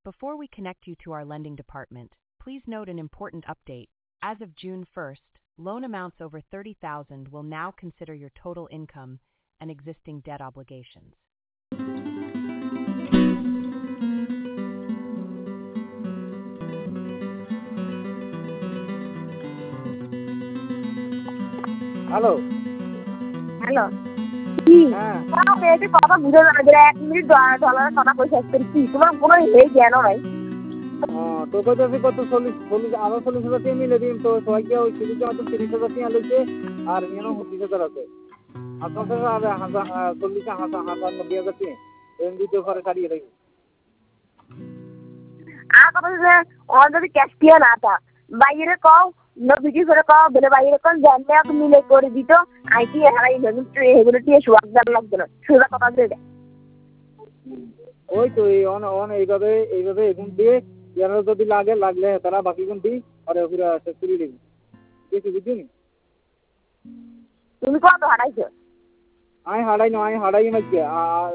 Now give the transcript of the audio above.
Before we connect you to our lending department, please note an important update. As of June 1st, loan amounts over $30,000 will now consider your total income and existing debt obligations. Hello. Hello কি হ্যাঁ। এটা কথা বুঝে যাবে 1 minute ডলারের কথা কই শেষ করি কি তোমার কোনো এই জ্ঞান নাই তোকে তো কত 40 আরো 40,000 টাকা মিলে দিন তো সবাইকে ওই সিরিজে মাত্র 30,000 টাকা লইছে আর এখানে 30,000 আছে আপনাদের আর 40,000 টাকা এম দিতে পারে কাটিয়ে রাখি আর কথা যে ওর যদি ক্যাশ দিয়ে না তা বাইরে কও ভিডিও করে কও বলে বাইরে কোন জানলে আপনি মিলে করে দিত আইটি হারাই এগুলো দিয়ে সুয়াগদার লাগবে না সুদা কথা দিয়ে ওই তো এই অন এইভাবে এখন দিয়ে এরা যদি লাগলে তারা বাকি কোন দিই আর পুরো সেক্টরি দিই কিছু বুঝুনি তুমি কত হারাইছো আমি হারাই মাঝে